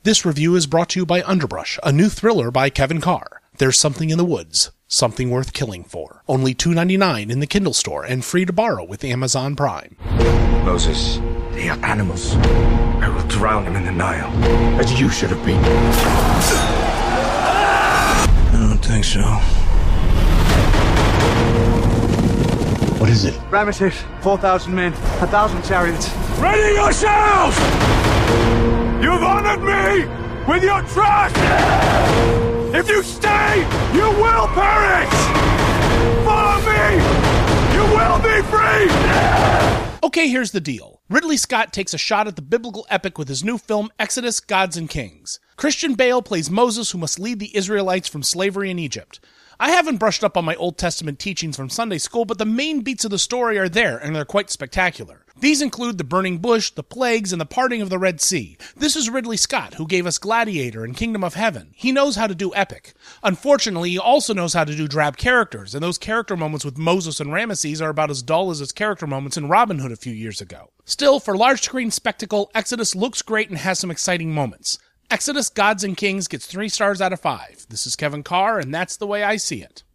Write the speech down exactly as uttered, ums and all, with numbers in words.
This review is brought to you by Underbrush, a new thriller by Kevin Carr. There's something in the woods, something worth killing for. Only two dollars and ninety-nine cents in the Kindle store and free to borrow with Amazon Prime. Moses, they are animals. I will drown them in the Nile, as you should have been. I don't think so. What is it? Ramesses, four thousand men, a thousand chariots. Ready yourselves! You've honored me with your trust! If you stay, you will perish! Follow me! You will be free! Okay, here's the deal. Ridley Scott takes a shot at the biblical epic with his new film Exodus, Gods and Kings. Christian Bale plays Moses, who must lead the Israelites from slavery in Egypt. I haven't brushed up on my Old Testament teachings from Sunday school, but the main beats of the story are there, and they're quite spectacular. These include the burning bush, the plagues, and the parting of the Red Sea. This is Ridley Scott, who gave us Gladiator and Kingdom of Heaven. He knows how to do epic. Unfortunately, he also knows how to do drab characters, and those character moments with Moses and Ramesses are about as dull as his character moments in Robin Hood a few years ago. Still, for large-screen spectacle, Exodus looks great and has some exciting moments. Exodus, Gods and Kings gets three stars out of five. This is Kevin Carr, and that's the way I see it.